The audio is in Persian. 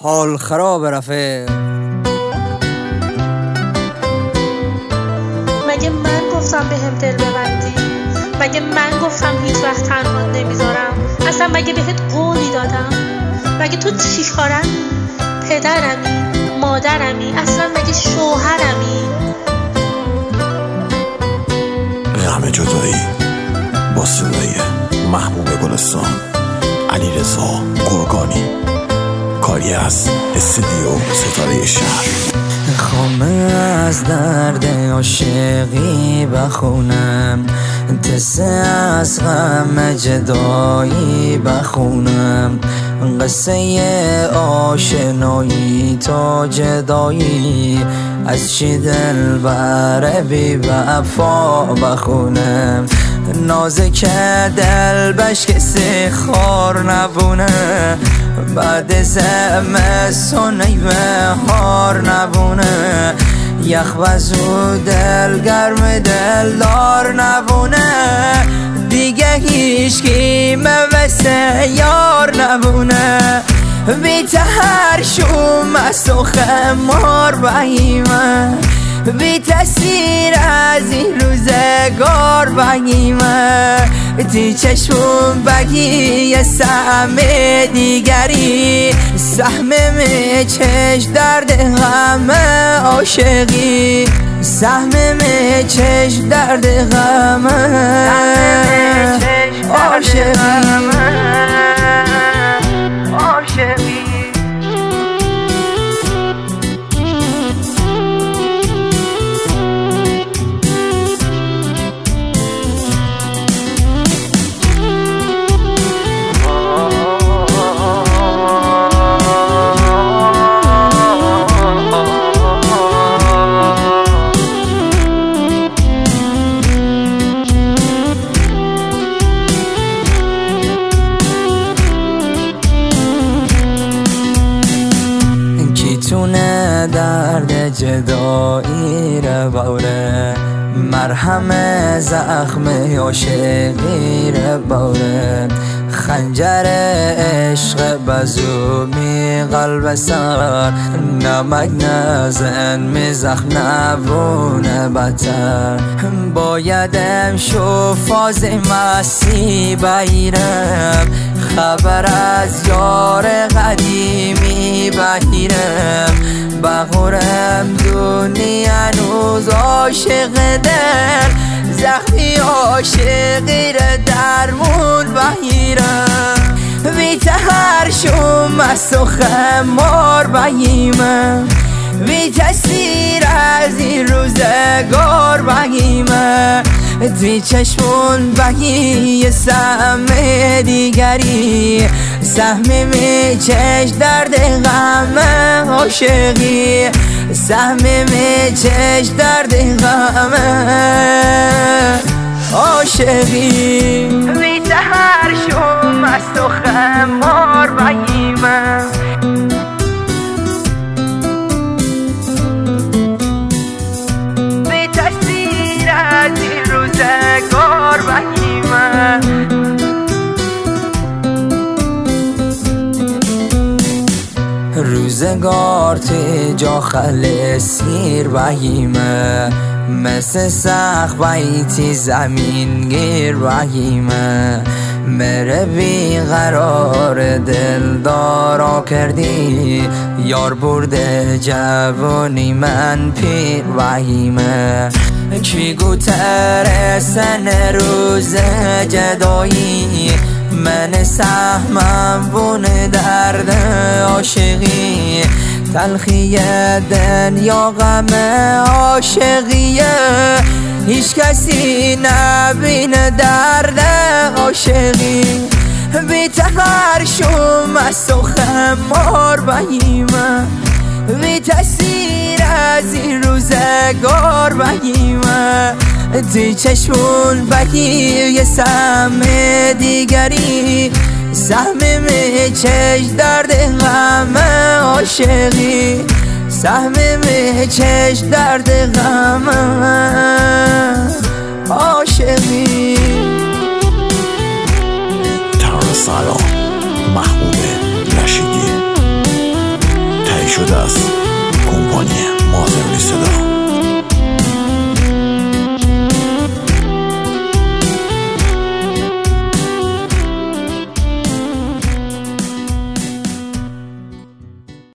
حال خراب رفیق. مگه من گفتم بهم دل ببندی؟ مگه من گفتم هیچ وقت تنها نمیذارم؟ اصلا مگه بهت قولی دادم؟ مگه تو چی کارمی؟ پدرمی؟ مادرمی؟ اصلا مگه شوهرمی؟ غم جدایی با صدای محبوب گلستان، علیرضا قرگانی، کاری از استودیو ستاره شهر. خامه از درد عاشقی بخونم، قصه از غم جدایی بخونم، قصه آشنایی تا جدایی، از چی دلبر بی وفا بخونم. نازک دل بش کسی خار نبونه، بعد زمستون بهار نبونه، یخ وزو دل گرم دلدار نبونه، دیگه هیچکی مثل یار نبونه. بی تهر شوم از تو خمار بگیمه، بی تاثیر از این روزگار بگیمه، تی چشم بگی یه سهم دیگری، سهم چش درد غم عاشقی، سهم چش درد غم عاشقی. تونه درد جدایی رو باره، مرهم زخم عاشقی رو باره، خنجر عشق بزومی قلب سر، نمک نزن می زخم نبونه بدتر. بایدم شو فاز مسی بگیرم، خبر از یار قدیمی بگیرم، بخورم دنیا هنوز عاشق دل، زخمی عاشقی را درمون بگیرم. بی تهر شوم از تو خمار بگیمه، بی تاثیر از این روزگار بگیمه، توی چشمون بگی یه سهم دیگری، سهم چش درد غم عاشقی، سهم چش درد غم عاشقی. بی تهر شوم از تو خمار بگیمه، بی تاثیر از این روزگار بگیمه. روزگار تی جا خل سیر بگیمه، مثل سخ بیتی زمین گیر بگیمه، مره بیقرار دل دارا کردی، یار برده جوانی من پیر بگیمه. کی گوتر سن روز جدایی، من سهمم بونه درد عاشقی، تلخی دنیا غم عاشقیه، هیچ کسی نبینه درد عاشقی. بی تهر شوم از تو خمار بگیمه، بی تاثیر از این روزگار بگیمه، تی چشمون بگی یه سهم دیگری، سهم چش درد غم عاشقی، سهم چش درد غم عاشقی. سلام محبوب رشیدی.